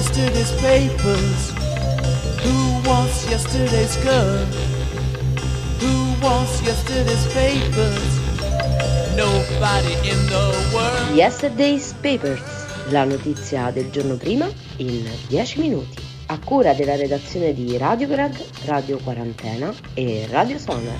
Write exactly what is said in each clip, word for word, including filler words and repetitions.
yesterday's papers? Who wants yesterday's girl? Who wants yesterday's papers? Nobody in the world. Yesterday's Papers, la notizia del giorno prima in dieci minuti. A cura della redazione di Radiograd, Radio Quarantena e Radio Sonar.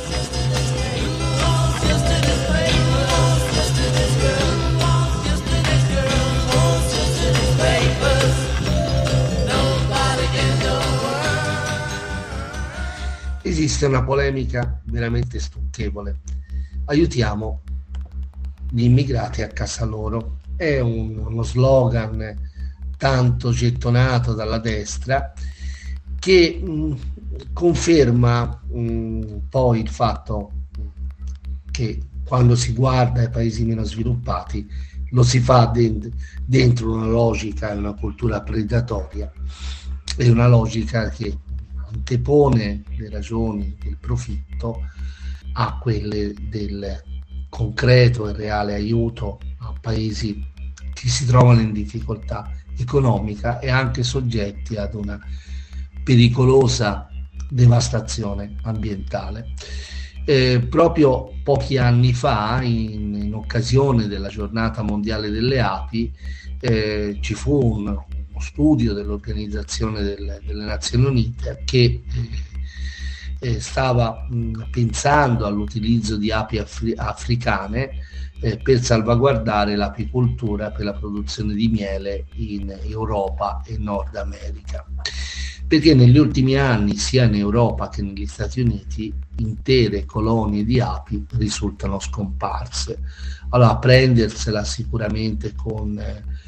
Esiste una polemica veramente stucchevole. Aiutiamo gli immigrati a casa loro. È un, uno slogan tanto gettonato dalla destra che mh, conferma mh, poi il fatto che quando si guarda ai paesi meno sviluppati lo si fa dent- dentro una logica e una cultura predatoria e una logica che antepone le ragioni del profitto a quelle del concreto e reale aiuto a paesi che si trovano in difficoltà economica e anche soggetti ad una pericolosa devastazione ambientale. Eh, proprio pochi anni fa, in, in occasione della giornata mondiale delle api, eh, ci fu un, uno studio dell'Organizzazione del, delle Nazioni Unite che eh, eh, stava mh, pensando all'utilizzo di api afri- africane eh, per salvaguardare l'apicoltura per la produzione di miele in Europa e Nord America. Perché negli ultimi anni, sia in Europa che negli Stati Uniti, intere colonie di api risultano scomparse. Allora, prendersela sicuramente con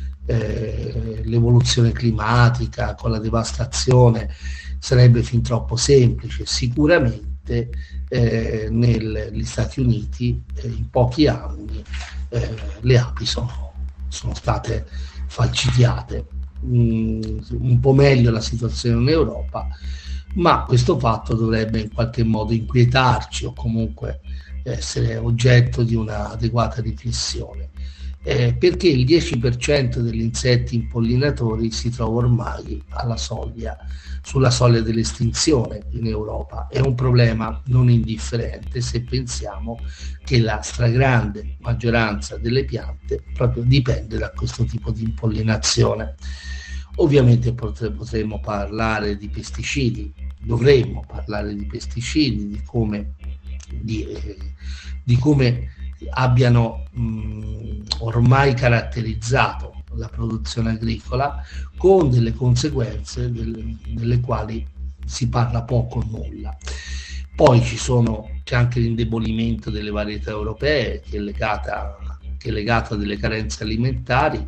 eh, l'evoluzione climatica, con la devastazione, sarebbe fin troppo semplice. Sicuramente eh, negli Stati Uniti eh, in pochi anni eh, le api sono, sono state falcidiate. Un po' meglio la situazione in Europa, ma questo fatto dovrebbe in qualche modo inquietarci o comunque essere oggetto di un'adeguata riflessione, eh, perché il dieci per cento degli insetti impollinatori si trova ormai alla soglia, sulla soglia dell'estinzione in Europa. È un problema non indifferente se pensiamo che la stragrande maggioranza delle piante proprio dipende da questo tipo di impollinazione. Ovviamente potremmo parlare di pesticidi, dovremmo parlare di pesticidi, di come, di, eh, di come abbiano mh, ormai caratterizzato la produzione agricola, con delle conseguenze delle, delle quali si parla poco o nulla. Poi ci sono, c'è anche l'indebolimento delle varietà europee che è legata, che è legato a delle carenze alimentari,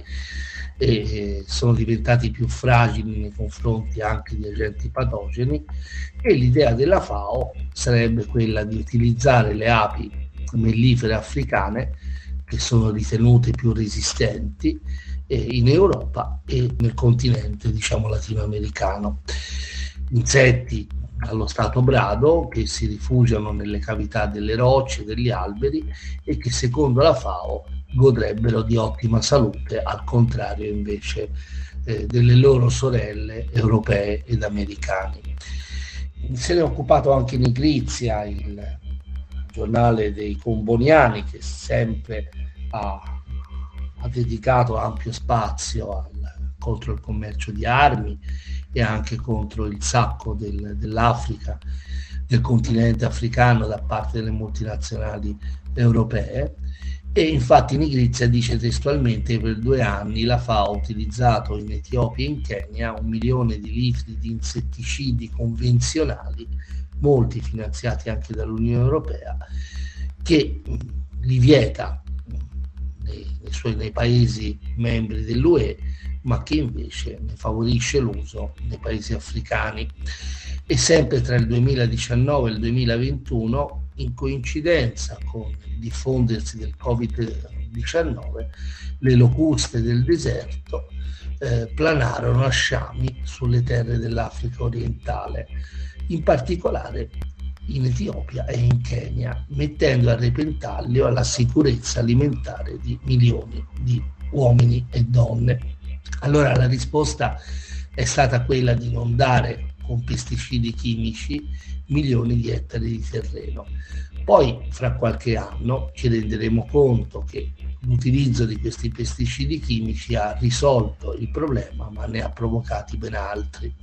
e sono diventati più fragili nei confronti anche di agenti patogeni, e l'idea della FAO sarebbe quella di utilizzare le api mellifere africane, che sono ritenute più resistenti eh, in Europa e nel continente, diciamo, latinoamericano. Insetti allo stato brado che si rifugiano nelle cavità delle rocce, degli alberi, e che secondo la FAO godrebbero di ottima salute, al contrario invece eh, delle loro sorelle europee ed americane. Se ne è occupato anche Nigrizia, il giornale dei comboniani, che sempre ha, ha dedicato ampio spazio al, contro il commercio di armi e anche contro il sacco del, dell'Africa, del continente africano da parte delle multinazionali europee. E infatti Nigrizia dice testualmente che per due anni la FAO ha utilizzato in Etiopia e in Kenya un milione di litri di insetticidi convenzionali, molti finanziati anche dall'Unione Europea, che li vieta nei, nei, suoi, nei paesi membri dell'U E, ma che invece ne favorisce l'uso nei paesi africani. E sempre tra il duemiladiciannove e il duemilaventuno, in coincidenza con il diffondersi del covid diciannove, le locuste del deserto eh, planarono a sciami sulle terre dell'Africa orientale, in particolare in Etiopia e in Kenya, mettendo a repentaglio la sicurezza alimentare di milioni di uomini e donne. Allora la risposta è stata quella di non dare con pesticidi chimici milioni di ettari di terreno. Poi fra qualche anno ci renderemo conto che l'utilizzo di questi pesticidi chimici ha risolto il problema, ma ne ha provocati ben altri.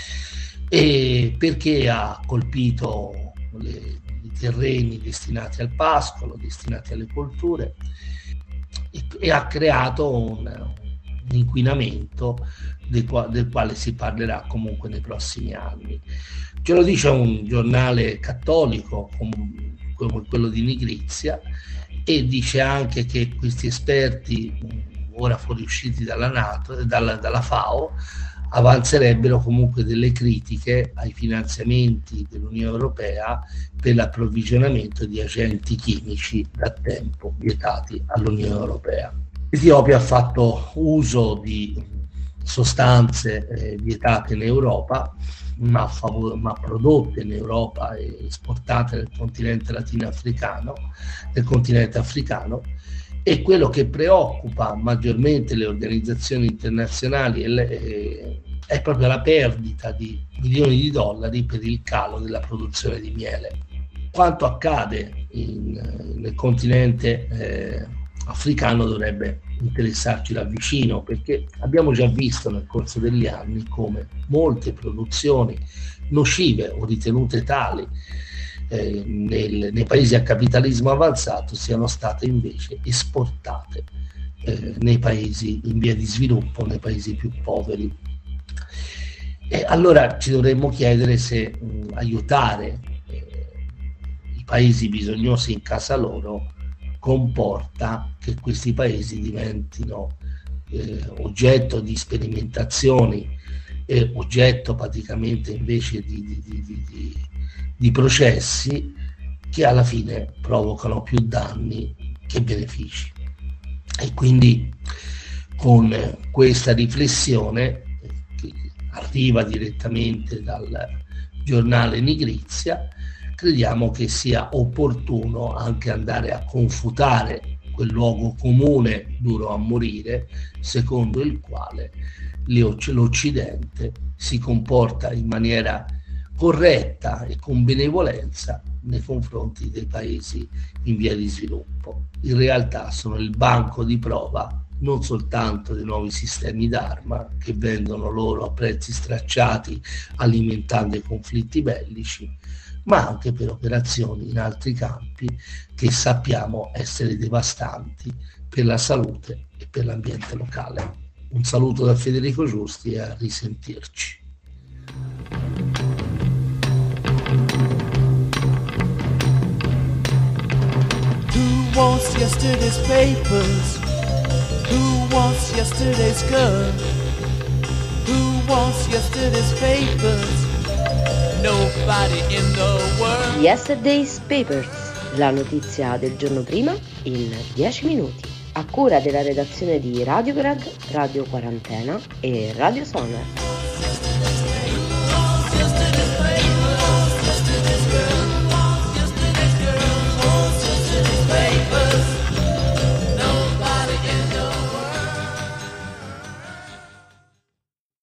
E perché ha colpito le, i terreni destinati al pascolo, destinati alle colture, e, e ha creato un, un inquinamento del, qua, del quale si parlerà comunque nei prossimi anni. Ce lo dice un giornale cattolico come, come quello di Nigrizia, e dice anche che questi esperti, ora fuoriusciti dalla NATO, dalla, dalla FAO, avanzerebbero comunque delle critiche ai finanziamenti dell'Unione Europea per l'approvvigionamento di agenti chimici da tempo vietati all'Unione Europea. L'Etiopia ha fatto uso di sostanze eh, vietate in Europa, ma, favor- ma prodotte in Europa e esportate nel continente latinoafricano, nel continente africano, e quello che preoccupa maggiormente le organizzazioni internazionali è, le, è proprio la perdita di milioni di dollari per il calo della produzione di miele. Quanto accade in, nel continente eh, africano dovrebbe interessarci da vicino, perché abbiamo già visto nel corso degli anni come molte produzioni nocive o ritenute tali eh, nel, nei paesi a capitalismo avanzato siano state invece esportate eh, nei paesi in via di sviluppo, nei paesi più poveri. E allora ci dovremmo chiedere se mh, aiutare eh, i paesi bisognosi in casa loro comporta che questi paesi diventino eh, oggetto di sperimentazioni e oggetto praticamente invece di, di, di, di, di processi che alla fine provocano più danni che benefici. E quindi con questa riflessione che arriva direttamente dal giornale Nigrizia, crediamo che sia opportuno anche andare a confutare quel luogo comune duro a morire, secondo il quale l'Occidente si comporta in maniera corretta e con benevolenza nei confronti dei paesi in via di sviluppo. In realtà sono il banco di prova non soltanto dei nuovi sistemi d'arma che vendono loro a prezzi stracciati alimentando i conflitti bellici, ma anche per operazioni in altri campi che sappiamo essere devastanti per la salute e per l'ambiente locale. Un saluto da Federico Giusti e a risentirci. Who wants yesterday's papers? Who wants yesterday's girl? Who wants yesterday's papers? Nobody in the world. Yesterday's Papers, la notizia del giorno prima in dieci minuti, a cura della redazione di Radio Grad, Radio Quarantena e Radio Sonar.